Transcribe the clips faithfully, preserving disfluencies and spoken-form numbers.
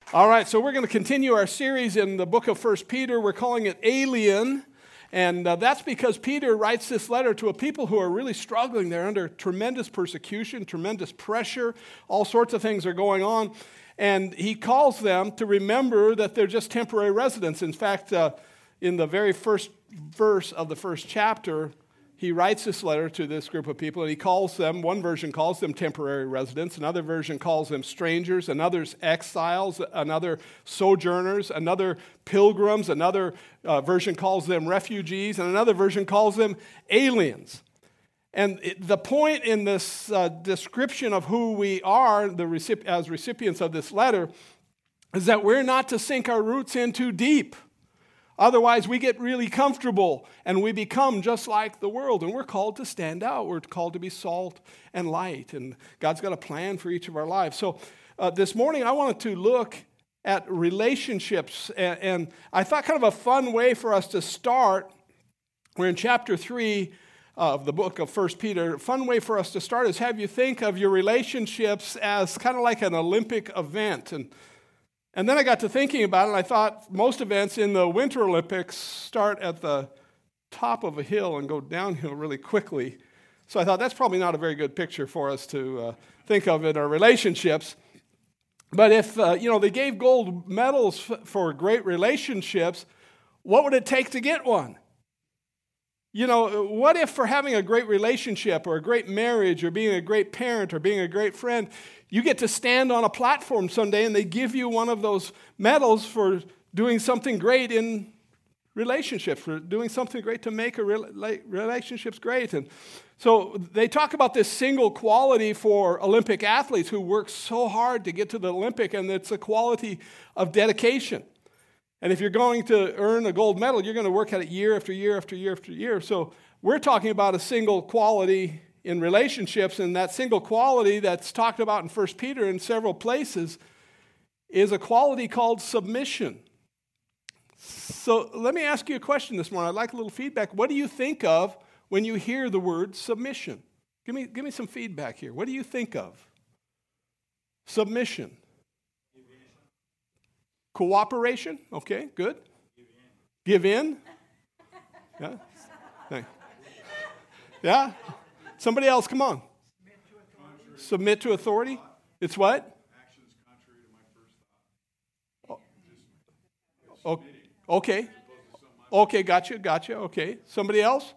All right, so we're going to continue our series in the book of First Peter. We're calling it Alien, and uh, that's because Peter writes this letter to a people who are really struggling. They're under tremendous persecution, tremendous pressure. All sorts of things are going on, and he calls them to remember that they're just temporary residents. In fact, uh, in the very first verse of the first chapter, he writes this letter to this group of people, and he calls them, one version calls them temporary residents, another version calls them strangers, another's exiles, another sojourners, another pilgrims, another uh, version calls them refugees, and another version calls them aliens. And it, the point in this uh, description of who we are the recip- as recipients of this letter is that we're not to sink our roots in too deep. Otherwise, we get really comfortable and we become just like the world. And we're called to stand out. We're called to be salt and light. And God's got a plan for each of our lives. So uh, this morning, I wanted to look at relationships. And, and I thought kind of a fun way for us to start, we're in chapter three of the book of First Peter. A fun way for us to start is have you think of your relationships as kind of like an Olympic event. And And then I got to thinking about it, and I thought most events in the Winter Olympics start at the top of a hill and go downhill really quickly. So I thought that's probably not a very good picture for us to uh, think of in our relationships. But if, uh, you know, they gave gold medals f- for great relationships, what would it take to get one? You know, what if for having a great relationship or a great marriage or being a great parent or being a great friend, you get to stand on a platform someday and they give you one of those medals for doing something great in relationships, for doing something great to make a rela- relationships great. And so they talk about this single quality for Olympic athletes who work so hard to get to the Olympic, and it's a quality of dedication. And if you're going to earn a gold medal, you're going to work at it year after year after year after year. So we're talking about a single quality in relationships, and that single quality that's talked about in First Peter in several places is a quality called submission. So let me ask you a question this morning. I'd like a little feedback. What do you think of when you hear the word submission? Give me, give me some feedback here. What do you think of? Submission. Cooperation? Okay, good. Give in. Give in? Yeah. Yeah? Somebody else, come on. Submit to authority. Submit to authority. It's what? Actions contrary to my first thought. Oh. Oh, okay. Okay, gotcha, gotcha. Okay. Somebody else?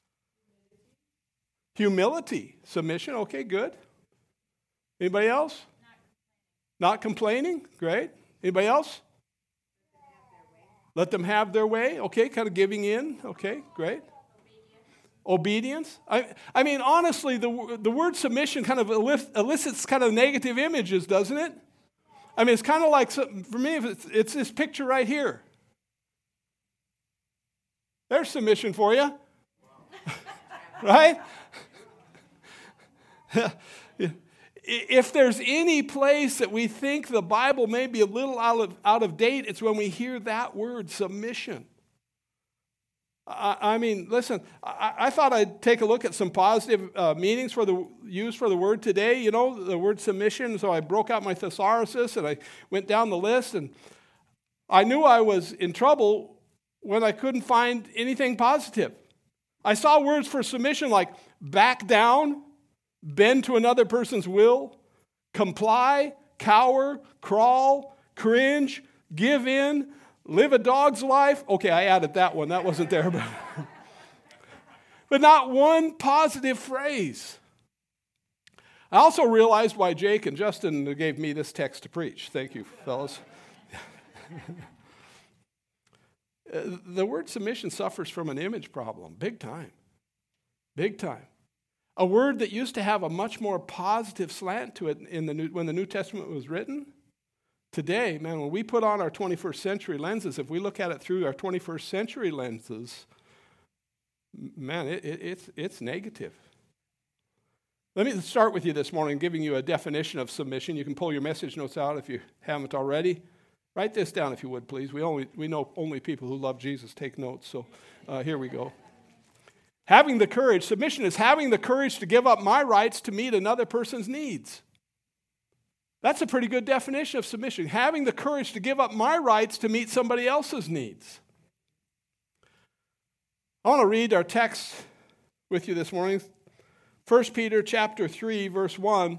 Humility. Submission. Okay, good. Anybody else? Not complaining. Great. Anybody else? Let them have their way. Okay, kind of giving in. Okay, great. Obedience. I, I mean, honestly, the, the word submission kind of elicits kind of negative images, doesn't it? I mean, it's kind of like, for me, it's, it's this picture right here. There's submission for you. Right? If there's any place that we think the Bible may be a little out of, out of date, it's when we hear that word, submission. I, I mean, listen, I, I thought I'd take a look at some positive uh, meanings for the use for the word today, you know, the word submission. So I broke out my thesaurus and I went down the list, and I knew I was in trouble when I couldn't find anything positive. I saw words for submission like back down, bend to another person's will, comply, cower, crawl, cringe, give in, live a dog's life. Okay, I added that one. That wasn't there. But, but not one positive phrase. I also realized why Jake and Justin gave me this text to preach. Thank you, fellas. The word submission suffers from an image problem, big time, big time. A word that used to have a much more positive slant to it in the New, when the New Testament was written. Today, man, when we put on our twenty-first century lenses, if we look at it through our twenty-first century lenses, man, it, it, it's, it's negative. Let me start with you this morning, giving you a definition of submission. You can pull your message notes out if you haven't already. Write this down if you would, please. We only we know only people who love Jesus take notes, so uh, here we go. Having the courage, submission is having the courage to give up my rights to meet another person's needs. That's a pretty good definition of submission. Having the courage to give up my rights to meet somebody else's needs. I want to read our text with you this morning. First Peter chapter three, verse one.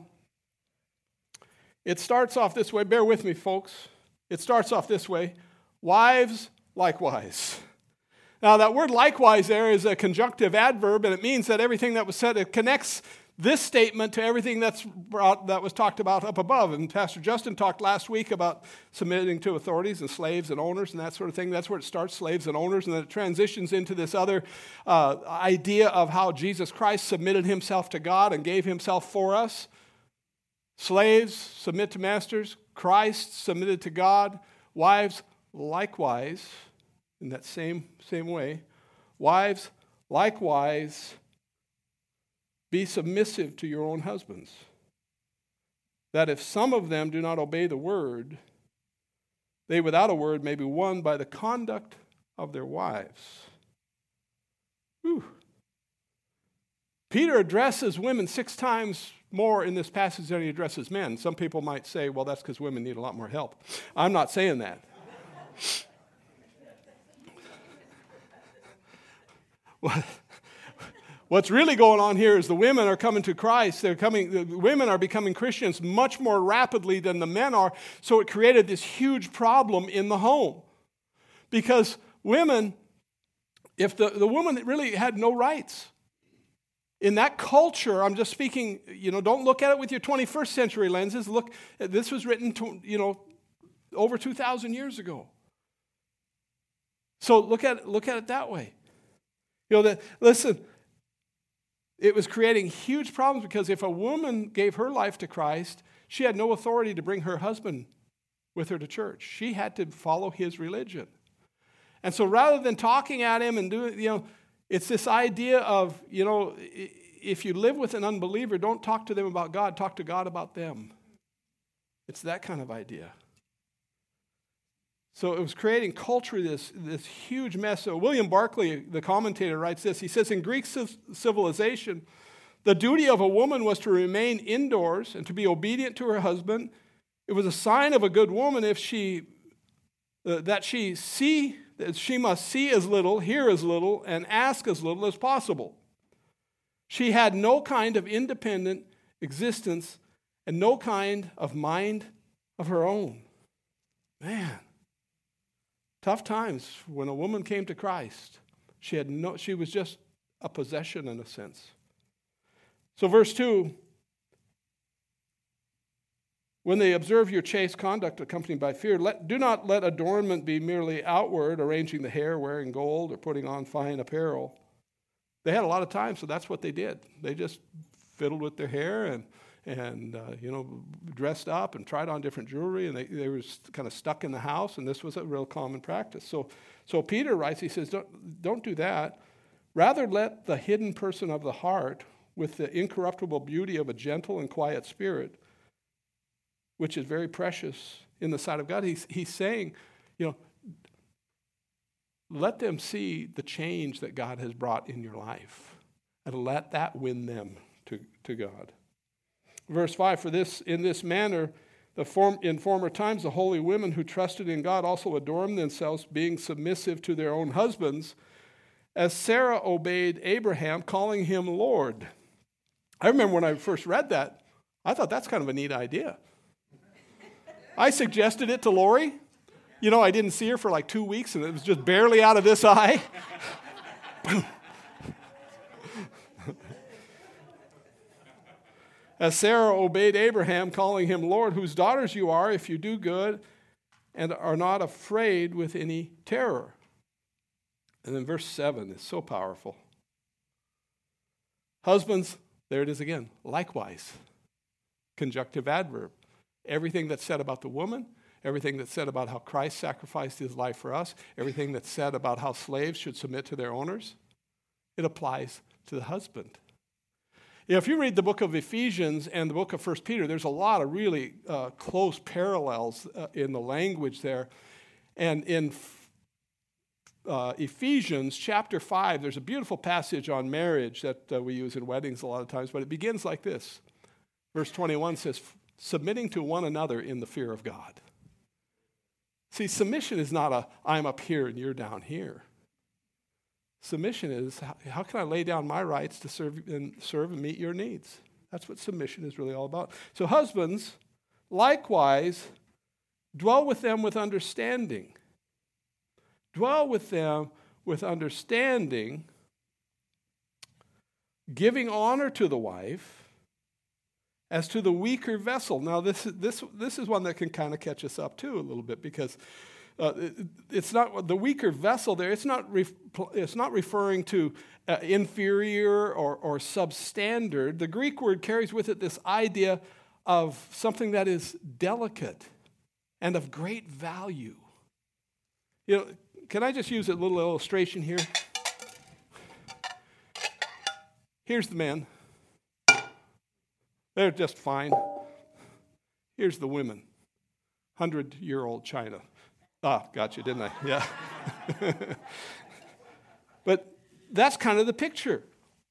It starts off this way. Bear with me, folks. It starts off this way. Wives, likewise. Now, that word likewise there is a conjunctive adverb, and it means that everything that was said, it connects this statement to everything that's brought, that was talked about up above. And Pastor Justin talked last week about submitting to authorities and slaves and owners and that sort of thing. That's where it starts, slaves and owners, and then it transitions into this other uh, idea of how Jesus Christ submitted himself to God and gave himself for us. Slaves, submit to masters. Christ submitted to God. Wives, likewise, in that same, same way. Wives, likewise, be submissive to your own husbands, that if some of them do not obey the word, they without a word may be won by the conduct of their wives. Whew. Peter addresses women six times more in this passage than he addresses men. Some people might say, well, that's because women need a lot more help. I'm not saying that. What? What's really going on here is the women are coming to Christ. They're coming. The women are becoming Christians much more rapidly than the men are. So it created this huge problem in the home. Because women, if the, the woman really had no rights. In that culture, I'm just speaking, you know, don't look at it with your twenty-first century lenses. Look, this was written, to, you know, over two thousand years ago. So look at it, look at it that way. You know, that, listen, it was creating huge problems because if a woman gave her life to Christ, she had no authority to bring her husband with her to church. She had to follow his religion. And so rather than talking at him and doing, you know, it's this idea of, you know, if you live with an unbeliever, don't talk to them about God, talk to God about them. It's that kind of idea. So it was creating culturally this, this huge mess. So William Barclay, the commentator, writes this. He says, in Greek civilization, the duty of a woman was to remain indoors and to be obedient to her husband. It was a sign of a good woman if she uh, that she see that she must see as little, hear as little, and ask as little as possible. She had no kind of independent existence and no kind of mind of her own. Man. Tough times when a woman came to Christ. She had no, she was just a possession in a sense. So verse two, when they observe your chaste conduct accompanied by fear, let, do not let adornment be merely outward, arranging the hair, wearing gold, or putting on fine apparel. They had a lot of time, so that's what they did. They just fiddled with their hair and and, uh, you know, dressed up and tried on different jewelry, and they, they were kind of stuck in the house, and this was a real common practice. So so Peter writes, he says, don't, don't do that. Rather let the hidden person of the heart with the incorruptible beauty of a gentle and quiet spirit, which is very precious in the sight of God. He's, he's saying, you know, let them see the change that God has brought in your life, and let that win them to, to God. Verse five, for this, in this manner, the form, in former times, the holy women who trusted in God also adorned themselves, being submissive to their own husbands, as Sarah obeyed Abraham, calling him Lord. I remember when I first read that, I thought that's kind of a neat idea. I suggested it to Lori. You know, I didn't see her for like two weeks, and it was just barely out of this eye. As Sarah obeyed Abraham, calling him Lord, whose daughters you are, if you do good, and are not afraid with any terror. And then verse seven is so powerful. Husbands, there it is again, likewise. Conjunctive adverb. Everything that's said about the woman, everything that's said about how Christ sacrificed his life for us, everything that's said about how slaves should submit to their owners, it applies to the husband. If you read the book of Ephesians and the book of First Peter, there's a lot of really uh, close parallels uh, in the language there. And in uh, Ephesians chapter five, there's a beautiful passage on marriage that uh, we use in weddings a lot of times, but it begins like this. Verse twenty-one says, submitting to one another in the fear of God. See, submission is not a, I'm up here and you're down here. Submission is, how, how can I lay down my rights to serve and serve and meet your needs? That's what submission is really all about. So husbands, likewise, dwell with them with understanding. Dwell with them with understanding, giving honor to the wife as to the weaker vessel. Now, this is, this, this is one that can kind of catch us up too a little bit, because uh, it, it's not the weaker vessel there. It's not, ref, it's not referring to uh, inferior or, or substandard. The Greek word carries with it this idea of something that is delicate and of great value. You know, can I just use a little illustration here? Here's the men. They're just fine. Here's the women. Hundred-year-old China. Ah, got you, didn't I? Yeah. But that's kind of the picture.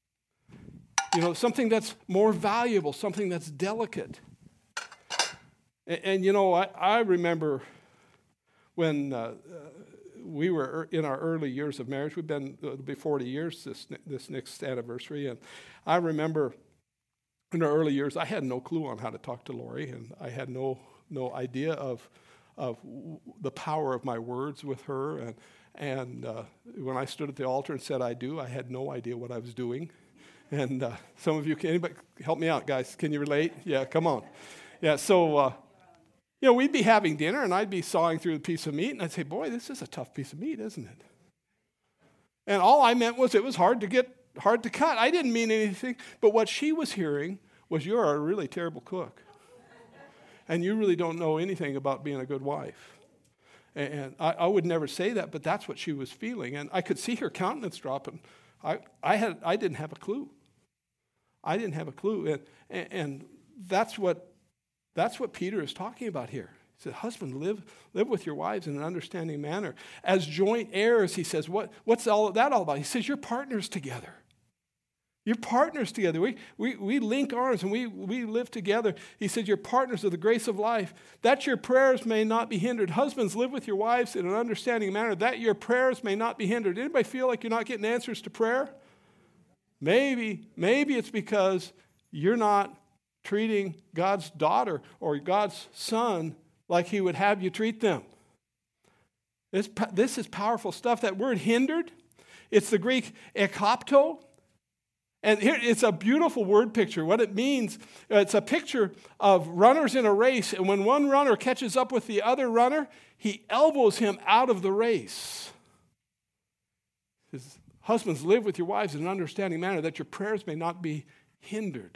You know, something that's more valuable, something that's delicate. And, and you know, I, I remember when uh, uh, we were in our early years of marriage. We've been, it'll be forty years this, this next anniversary. And I remember in our early years, I had no clue on how to talk to Lori, and I had no no idea of of the power of my words with her. And and uh, when I stood at the altar and said I do, I had no idea what I was doing. And uh, some of you, can anybody help me out, guys? Can you relate? Yeah, come on. Yeah, so uh, you know, we'd be having dinner, and I'd be sawing through a piece of meat, and I'd say, "Boy, this is a tough piece of meat, isn't it?" And all I meant was it was hard to get. Hard to cut. I didn't mean anything, but what she was hearing was, you're a really terrible cook, and you really don't know anything about being a good wife. And I, I would never say that, but that's what she was feeling, and I could see her countenance dropping. I, I had, I didn't have a clue. I didn't have a clue, and, and, and that's what, that's what Peter is talking about here. He said, husband, live, live with your wives in an understanding manner. As joint heirs, he says, what, what's all of that all about? He says, you're partners together. You're partners together. We, we, we link arms and we, we live together. He said, you're partners of the grace of life, that your prayers may not be hindered. Husbands, live with your wives in an understanding manner, that your prayers may not be hindered. Anybody feel like you're not getting answers to prayer? Maybe, maybe it's because you're not treating God's daughter or God's son like he would have you treat them. This, this is powerful stuff. That word hindered, it's the Greek ekopto. And here, it's a beautiful word picture. What it means, it's a picture of runners in a race, and when one runner catches up with the other runner, he elbows him out of the race. His husbands, live with your wives in an understanding manner, that your prayers may not be hindered.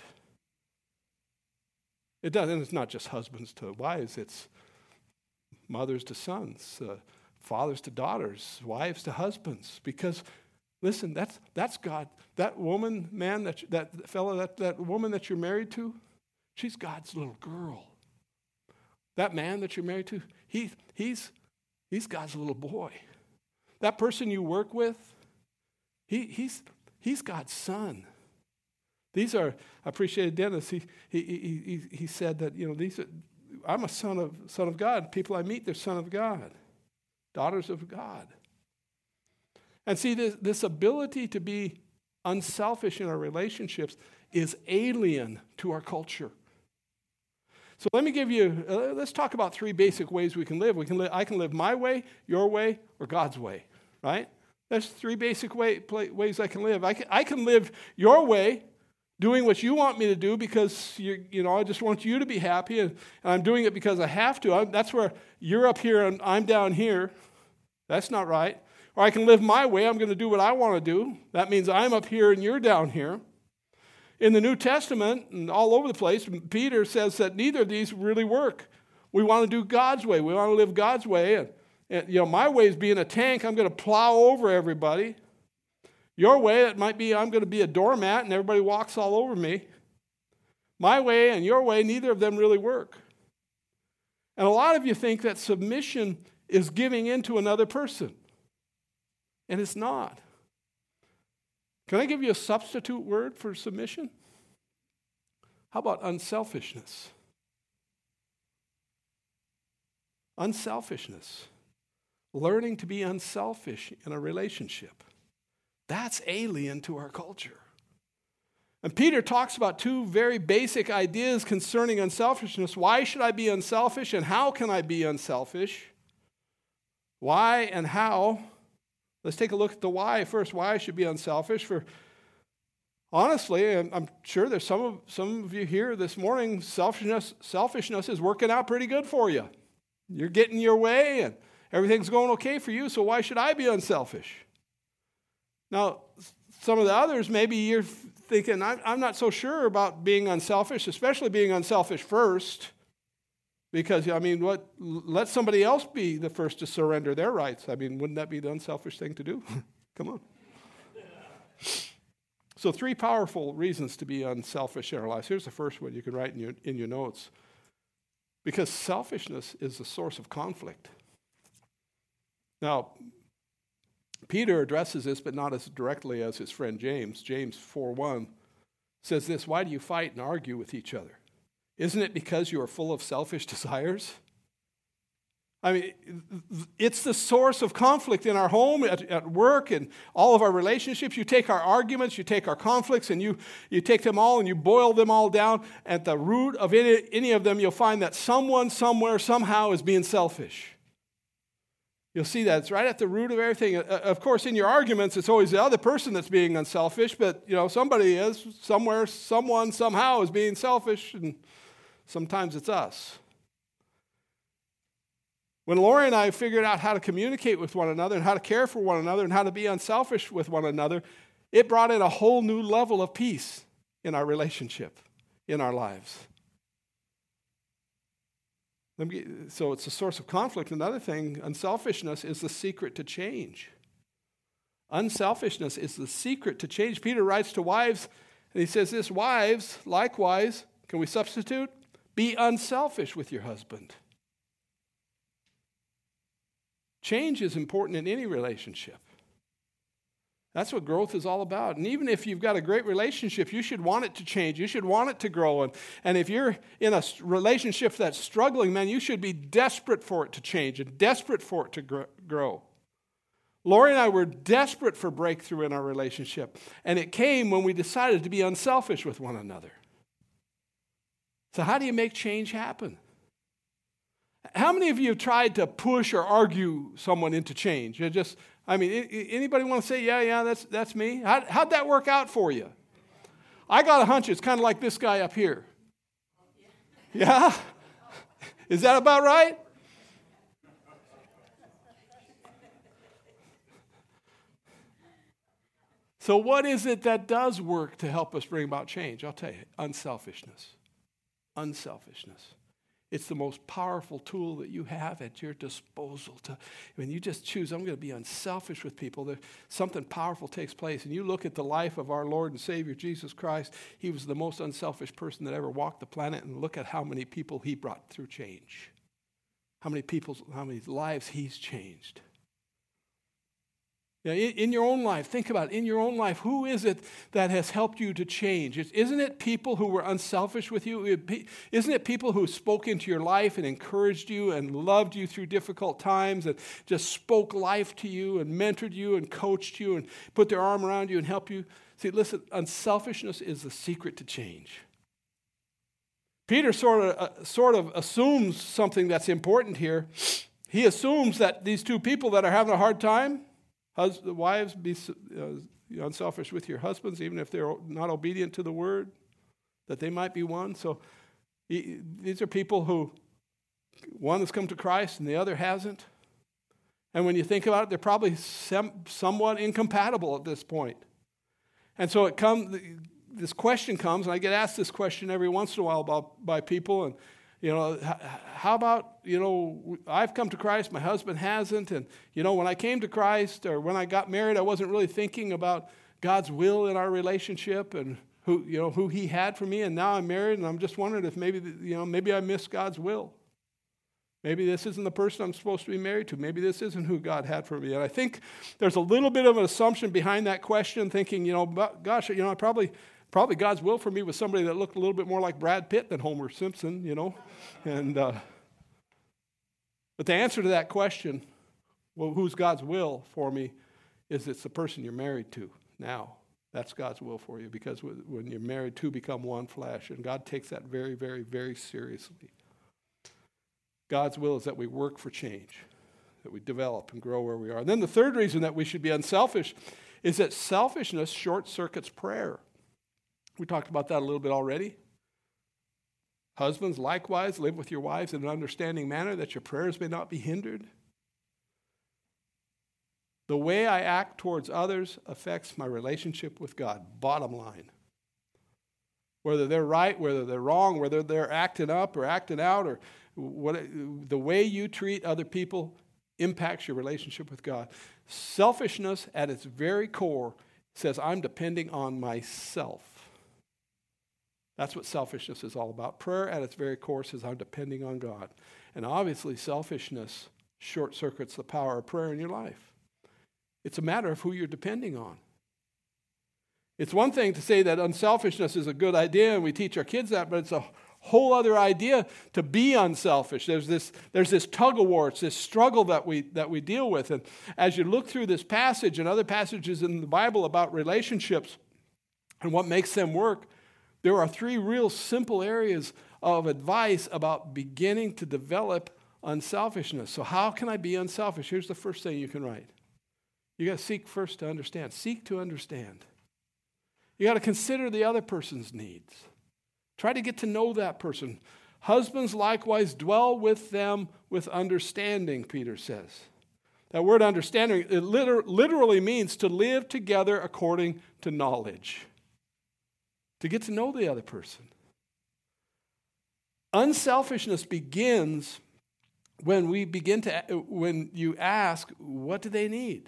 It does, and it's not just husbands to wives, it's mothers to sons, uh, fathers to daughters, wives to husbands, because listen, that's that's God. That woman, man, that that fellow, that, that woman that you're married to, she's God's little girl. That man that you're married to, he he's he's God's little boy. That person you work with, he he's he's God's son. These are, I appreciated Dennis. He he he he said that, you know, these are, I'm a son of son of God. People I meet, they're son of God, daughters of God. And see, this, this ability to be unselfish in our relationships is alien to our culture. So let me give you, uh, let's talk about three basic ways we can live. We can live. I can live my way, your way, or God's way, right? That's three basic way, play, ways I can live. I can, I can live your way, doing what you want me to do because, you, you know, I just want you to be happy, and, and I'm doing it because I have to. I, that's where you're up here and I'm down here. That's not right. Or I can live my way. I'm going to do what I want to do. That means I'm up here and you're down here. In the New Testament and all over the place, Peter says that neither of these really work. We want to do God's way. We want to live God's way. And, and you know, my way is being a tank. I'm going to plow over everybody. Your way, it might be I'm going to be a doormat and everybody walks all over me. My way and your way, neither of them really work. And a lot of you think that submission is giving in to another person. And it's not. Can I give you a substitute word for submission? How about unselfishness? Unselfishness. Learning to be unselfish in a relationship. That's alien to our culture. And Peter talks about two very basic ideas concerning unselfishness. Why should I be unselfish, and how can I be unselfish? Why and how? Let's take a look at the why first. Why I should be unselfish. For honestly, and I'm sure there's some of some of you here this morning, selfishness, selfishness is working out pretty good for you. You're getting your way and everything's going okay for you, so why should I be unselfish? Now, some of the others, maybe you're thinking, I'm not so sure about being unselfish, especially being unselfish first, because, I mean, what? Let somebody else be the first to surrender their rights. I mean, wouldn't that be the unselfish thing to do? Come on. So three powerful reasons to be unselfish in our lives. Here's the first one you can write in your, in your notes. Because selfishness is the source of conflict. Now, Peter addresses this, but not as directly as his friend James. James four one says this, why do you fight and argue with each other? Isn't it because you are full of selfish desires? I mean, it's the source of conflict in our home, at, at work, and all of our relationships. You take our arguments, you take our conflicts, and you, you take them all and you boil them all down. At the root of any, any of them, you'll find that someone, somewhere, somehow is being selfish. You'll see that. It's right at the root of everything. Of course, in your arguments, it's always the other person that's being unselfish, but, you know, somebody is, somewhere, someone, somehow is being selfish, and sometimes it's us. When Lori and I figured out how to communicate with one another and how to care for one another and how to be unselfish with one another, it brought in a whole new level of peace in our relationship, in our lives. So it's a source of conflict. Another thing, unselfishness is the secret to change. Unselfishness is the secret to change. Peter writes to wives, and he says this, wives, likewise, can we substitute? Be unselfish with your husband. Change is important in any relationship. That's what growth is all about. And even if you've got a great relationship, you should want it to change. You should want it to grow. And, and if you're in a relationship that's struggling, man, you should be desperate for it to change and desperate for it to grow. Lori and I were desperate for breakthrough in our relationship. And it came when we decided to be unselfish with one another. So how do you make change happen? How many of you have tried to push or argue someone into change? You just, I mean, anybody want to say, yeah, yeah, that's that's me? How, how'd that work out for you? I got a hunch it's kind of like this guy up here. Yeah? Is that about right? So what is it that does work to help us bring about change? I'll tell you, unselfishness. Unselfishness. It's the most powerful tool that you have at your disposal. To, when you just choose, I'm going to be unselfish with people, there, something powerful takes place. And you look at the life of our Lord and Savior, Jesus Christ. He was the most unselfish person that ever walked the planet. And look at how many people he brought through change. How many people's, how many lives he's changed. You know, in, in your own life, think about it. In your own life, who is it that has helped you to change? It's, isn't it people who were unselfish with you? It, isn't it people who spoke into your life and encouraged you and loved you through difficult times and just spoke life to you and mentored you and coached you and put their arm around you and helped you? See, listen, unselfishness is the secret to change. Peter sort of, uh, sort of assumes something that's important here. He assumes that these two people that are having a hard time, Hus- wives, be uh, unselfish with your husbands, even if they're not obedient to the word, that they might be one. So he, these are people who, one has come to Christ and the other hasn't. And when you think about it, they're probably sem- somewhat incompatible at this point. And so it comes. This question comes, and I get asked this question every once in a while about, by people, and you know, how about, you know, I've come to Christ, my husband hasn't, and, you know, when I came to Christ or when I got married, I wasn't really thinking about God's will in our relationship and who, you know, who he had for me, and now I'm married, and I'm just wondering if maybe, you know, maybe I missed God's will. Maybe this isn't the person I'm supposed to be married to. Maybe this isn't who God had for me. And I think there's a little bit of an assumption behind that question, thinking, you know, gosh, you know, I probably... Probably God's will for me was somebody that looked a little bit more like Brad Pitt than Homer Simpson, you know. And uh, But the answer to that question, well, who's God's will for me, is it's the person you're married to now. That's God's will for you, because when you're married, two become one flesh, and God takes that very, very, very seriously. God's will is that we work for change, that we develop and grow where we are. And then the third reason that we should be unselfish is that selfishness short-circuits prayer. We talked about that a little bit already. Husbands, likewise, live with your wives in an understanding manner, that your prayers may not be hindered. The way I act towards others affects my relationship with God. Bottom line. Whether they're right, whether they're wrong, whether they're acting up or acting out, or what, the way you treat other people impacts your relationship with God. Selfishness at its very core says, I'm depending on myself. That's what selfishness is all about. Prayer at its very core says, I'm depending on God. And obviously, selfishness short-circuits the power of prayer in your life. It's a matter of who you're depending on. It's one thing to say that unselfishness is a good idea, and we teach our kids that, but it's a whole other idea to be unselfish. There's this, there's this tug-of-war, it's this struggle that we, that we deal with. And as you look through this passage and other passages in the Bible about relationships and what makes them work, there are three real simple areas of advice about beginning to develop unselfishness. So how can I be unselfish? Here's the first thing you can write. You got to seek first to understand. Seek to understand. You got to consider the other person's needs. Try to get to know that person. Husbands likewise dwell with them with understanding, Peter says. That word understanding, it liter- literally means to live together according to knowledge. To get to know the other person. Unselfishness begins when we begin to, when you ask, what do they need?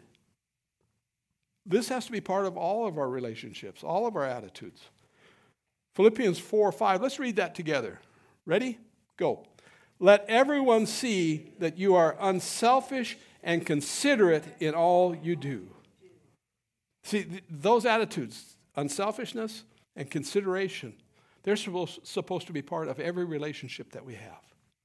This has to be part of all of our relationships, all of our attitudes. Philippians four five, let's read that together. Ready? Go. Let everyone see that you are unselfish and considerate in all you do. See, th- those attitudes, unselfishness and consideration, they're supposed, supposed to be part of every relationship that we have.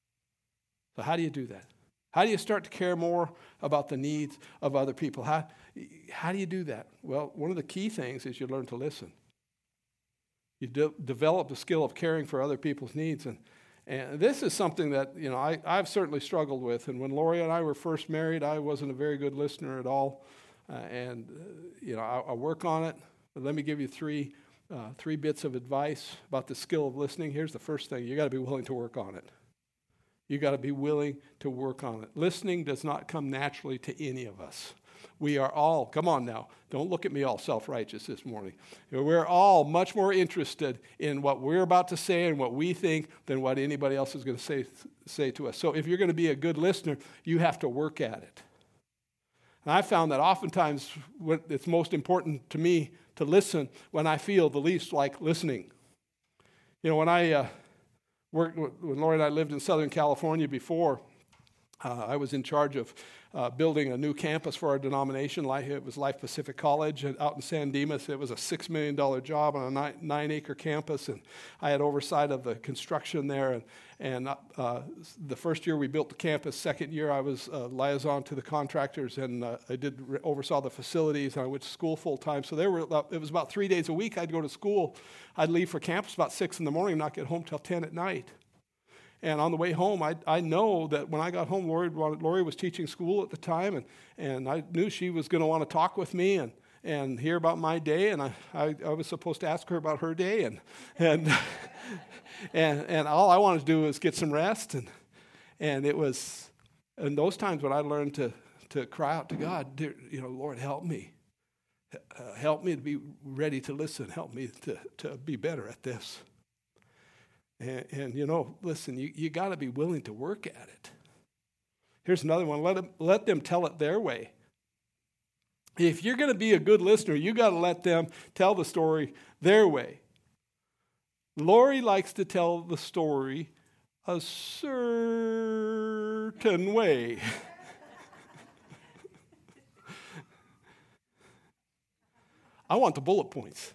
So how do you do that? How do you start to care more about the needs of other people? How, how do you do that? Well, one of the key things is you learn to listen. You de- develop the skill of caring for other people's needs. And, and this is something that, you know, I, I've certainly struggled with. And when Lori and I were first married, I wasn't a very good listener at all. Uh, and, uh, you know, I, I work on it. But let me give you three, uh, three bits of advice about the skill of listening. Here's the first thing. You got to be willing to work on it. You got to be willing to work on it. Listening does not come naturally to any of us. We are all, come on now, don't look at me all self-righteous this morning. We're all much more interested in what we're about to say and what we think than what anybody else is going to say, say to us. So if you're going to be a good listener, you have to work at it. And I found that oftentimes it's most important to me to listen when I feel the least like listening. You know, when I... Uh, Worked, when Lori and I lived in Southern California before, uh, I was in charge of uh, building a new campus for our denomination. It was Life Pacific College out in San Dimas. It was a six million dollars job on a nine, nine-acre campus, and I had oversight of the construction there. And, and uh, the first year we built the campus. Second year I was uh, liaison to the contractors, and uh, I did re- oversaw the facilities, and I went to school full-time. So there were it was about three days a week I'd go to school. I'd leave for campus about six in the morning and not get home till ten at night. And on the way home, I I know that when I got home, Lori, Lori was teaching school at the time, and, and I knew she was going to want to talk with me and, and hear about my day, and I, I, I was supposed to ask her about her day, and and and and all I wanted to do was get some rest, and and it was in those times when I learned to to cry out to God, dear, you know, Lord, help me. Uh, help me to be ready to listen. Help me to, to be better at this. And, and you know, listen, you, you got to be willing to work at it. Here's another one. Let them, let them tell it their way. If you're going to be a good listener, you got to let them tell the story their way. Lori likes to tell the story a certain way. I want the bullet points.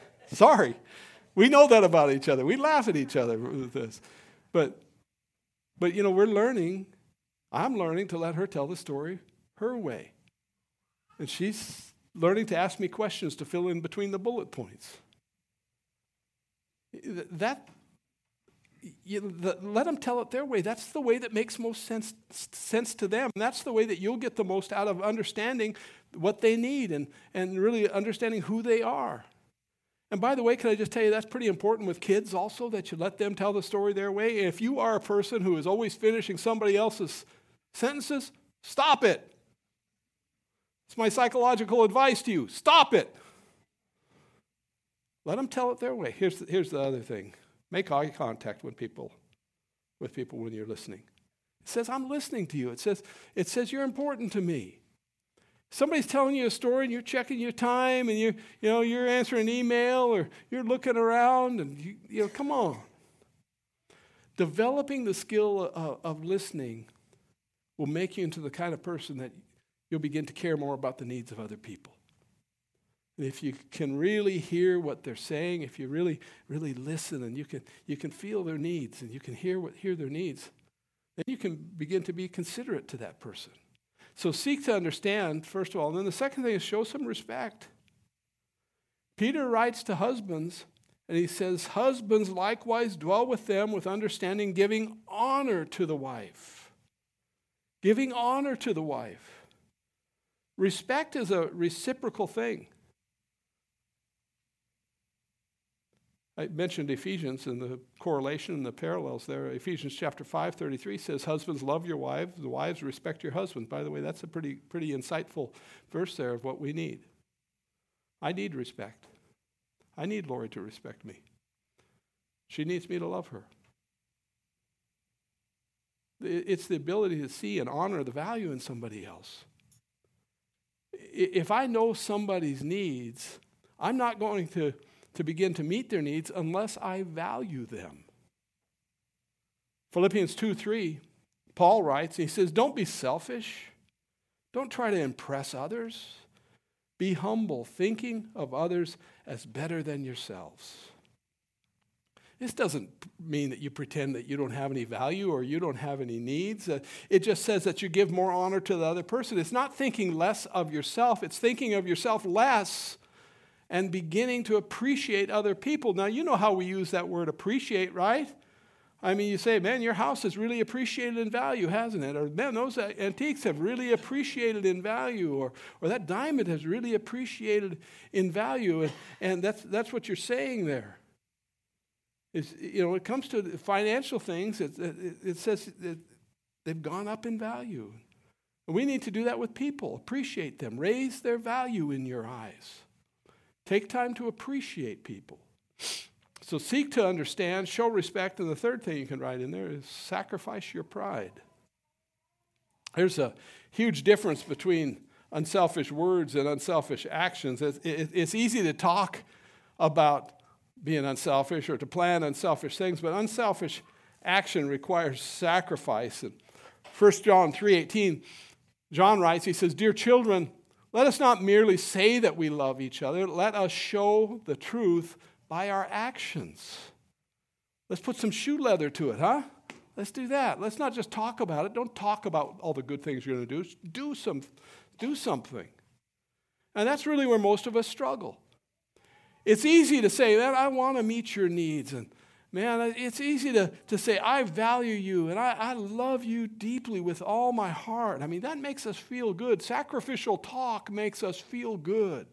Sorry. We know that about each other. We laugh at each other with this. But But, you know, we're learning, I'm learning to let her tell the story her way. And she's learning to ask me questions to fill in between the bullet points. That, you know, the, let them tell it their way. That's the way that makes most sense, sense to them. And that's the way that you'll get the most out of understanding what they need and, and really understanding who they are. And by the way, can I just tell you, that's pretty important with kids also, that you let them tell the story their way. If you are a person who is always finishing somebody else's sentences, stop it. It's my psychological advice to you. Stop it. Let them tell it their way. Here's the, here's the other thing. Make eye contact with people, with people when you're listening. It says, I'm listening to you. It says, it says you're important to me. Somebody's telling you a story and you're checking your time and you you know you're answering an email or you're looking around and you, you know come on. Developing the skill of, of listening will make you into the kind of person that you'll begin to care more about the needs of other people. And if you can really hear what they're saying, if you really really listen and you can you can feel their needs and you can hear what hear their needs, then you can begin to be considerate to that person. So seek to understand, first of all. And then the second thing is show some respect. Peter writes to husbands, and he says, husbands likewise dwell with them with understanding, giving honor to the wife. Giving honor to the wife. Respect is a reciprocal thing. I mentioned Ephesians and the correlation and the parallels there. Ephesians chapter five, thirty-three says, husbands, love your wives. The wives, respect your husbands. By the way, that's a pretty, pretty insightful verse there of what we need. I need respect. I need Lori to respect me. She needs me to love her. It's the ability to see and honor the value in somebody else. If I know somebody's needs, I'm not going to to begin to meet their needs unless I value them. Philippians two three, Paul writes, he says, don't be selfish. Don't try to impress others. Be humble, thinking of others as better than yourselves. This doesn't mean that you pretend that you don't have any value or you don't have any needs. Uh, it just says that you give more honor to the other person. It's not thinking less of yourself. It's thinking of yourself less and beginning to appreciate other people. Now, you know how we use that word appreciate, right? I mean, you say, man, your house has really appreciated in value, hasn't it? Or, man, those antiques have really appreciated in value. Or, or that diamond has really appreciated in value. And, and that's, that's what you're saying there. It's, you know, when it comes to financial things, it, it, it says that they've gone up in value. And we need to do that with people. Appreciate them. Raise their value in your eyes. Take time to appreciate people. So seek to understand, show respect, and the third thing you can write in there is sacrifice your pride. There's a huge difference between unselfish words and unselfish actions. It's, it's easy to talk about being unselfish or to plan unselfish things, but unselfish action requires sacrifice. And First John three eighteen, John writes, he says, dear children, let us not merely say that we love each other. Let us show the truth by our actions. Let's put some shoe leather to it, huh? Let's do that. Let's not just talk about it. Don't talk about all the good things you're going to do. Do some, do something. And that's really where most of us struggle. It's easy to say, man, I want to meet your needs. And man, it's easy to, to say, I value you and I, I love you deeply with all my heart. I mean, that makes us feel good. Sacrificial talk makes us feel good.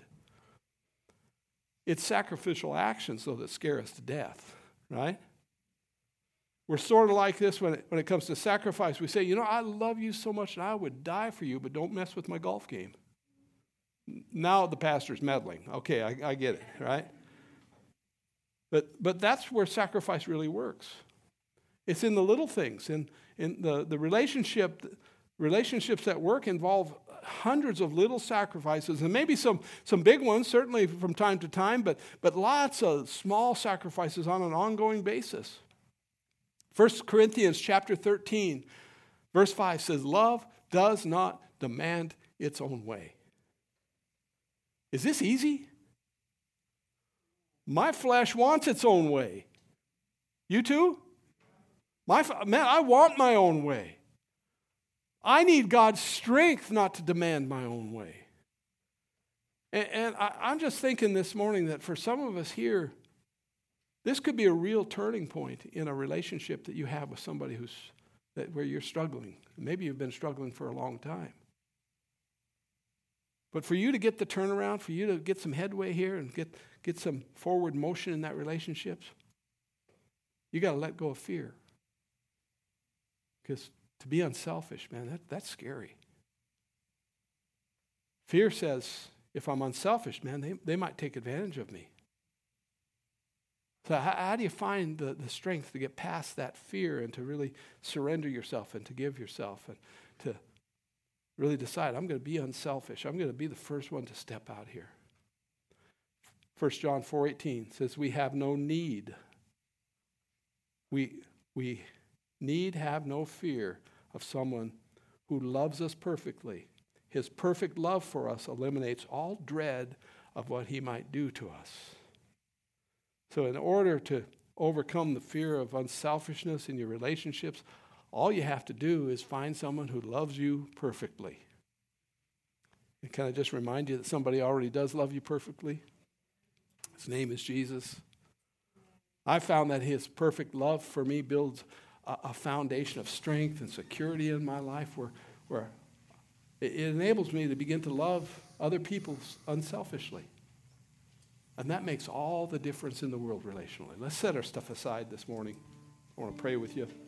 It's sacrificial actions, though, that scare us to death, right? We're sort of like this when it, when it comes to sacrifice. We say, you know, I love you so much and I would die for you, but don't mess with my golf game. Now the pastor's meddling. Okay, I, I get it, right? But but that's where sacrifice really works. It's in the little things. In, in the, the relationship, relationships at work involve hundreds of little sacrifices, and maybe some, some big ones, certainly from time to time, but, but lots of small sacrifices on an ongoing basis. First Corinthians chapter thirteen, verse five says, love does not demand its own way. Is this easy? My flesh wants its own way. You too? My, man, I want my own way. I need God's strength not to demand my own way. And, and I, I'm just thinking this morning that for some of us here, this could be a real turning point in a relationship that you have with somebody who's that where you're struggling. Maybe you've been struggling for a long time. But for you to get the turnaround, for you to get some headway here and get, get some forward motion in that relationship, you got to let go of fear. Because to be unselfish, man, that, that's scary. Fear says, if I'm unselfish, man, they, they might take advantage of me. So how, how do you find the, the strength to get past that fear and to really surrender yourself and to give yourself and to really decide, I'm going to be unselfish. I'm going to be the first one to step out here. First John four eighteen says, we have no need. We, we need have no fear of someone who loves us perfectly. His perfect love for us eliminates all dread of what he might do to us. So in order to overcome the fear of unselfishness in your relationships, all you have to do is find someone who loves you perfectly. And can I just remind you that somebody already does love you perfectly? His name is Jesus. I found that his perfect love for me builds a, a foundation of strength and security in my life where, where it, it enables me to begin to love other people unselfishly. And that makes all the difference in the world relationally. Let's set our stuff aside this morning. I want to pray with you.